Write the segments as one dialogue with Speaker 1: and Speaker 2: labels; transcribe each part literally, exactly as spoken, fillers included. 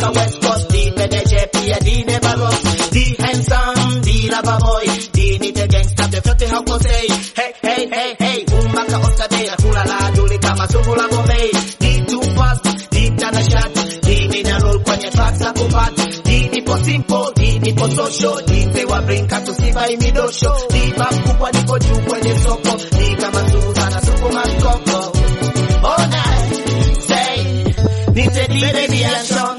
Speaker 1: kutoka West Coast, the P pia the never lost, the handsome, the lover boy, the nite gangsta, the flote hakosei. Hey, hey, hey, hey, umbaka osade, kulala duli kama sungu la Bombay. The too fast, the tana shot, the nina roll kwenye tracks za kupati. The nipo simple, the nipo social, the sewa brinka tusiba imidosho. The bab kubwa niko juu kwenye soko, the kama sungu sana suku maskoko. Oh night, say, nite di baby action.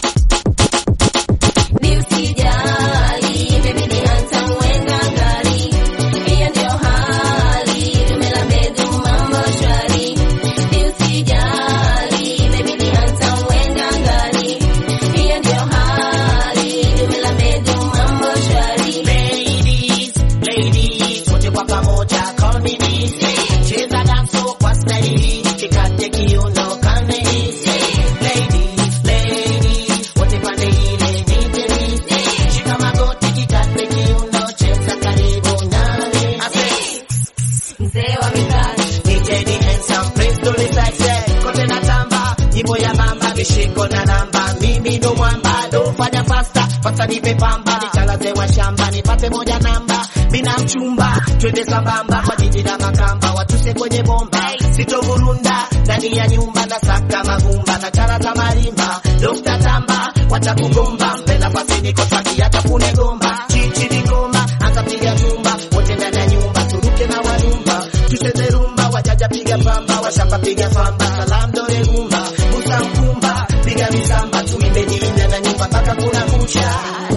Speaker 1: Shiko na namba, mimi ndo mwamba, do fanya fasta, fasta nipe pamba, nichalaze wa shamba, nipate moja namba, mina mchumba, twende sambamba, kwa jiji na makamba, watuse kwenye bomba, sito burunda, ndani ya nyumba, na saka magumba, na chalaza marimba, dokta tamba, wacha kugomba, mpela pasi niko twaki, hata kune gomba, chichi ni gomba, anza piga tumba, wote ndani ya nyumba, turuke na walumba, tucheze rumba, wajaja piga pamba, washamba piga pamba, salam dore gumba, musa mkumba, piga misamba, tuimbe jilinda na nyumba mpaka kuna kucha.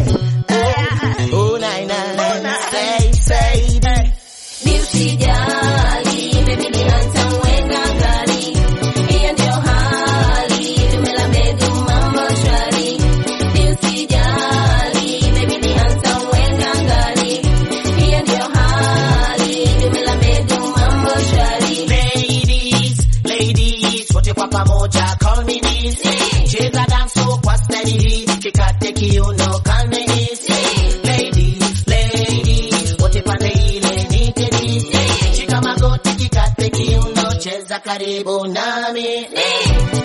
Speaker 1: Oh nai nai, say say that.
Speaker 2: Ni usijali, baby ni handsome weka gari. Hiyo ndio hali, tumela bedu mambo shwari. Ni usijali, baby ni handsome weka gari. Hiyo ndio hali, tumela bedu mambo shwari.
Speaker 1: Ladies, ladies, wote kwa pamoja, call me this. Cheza danso kwa style, kikate kiuno kane hisi. Ladies, ladies, wote pande ile nite nisi. Shika magoti kikate kiuno, cheza karibu nami.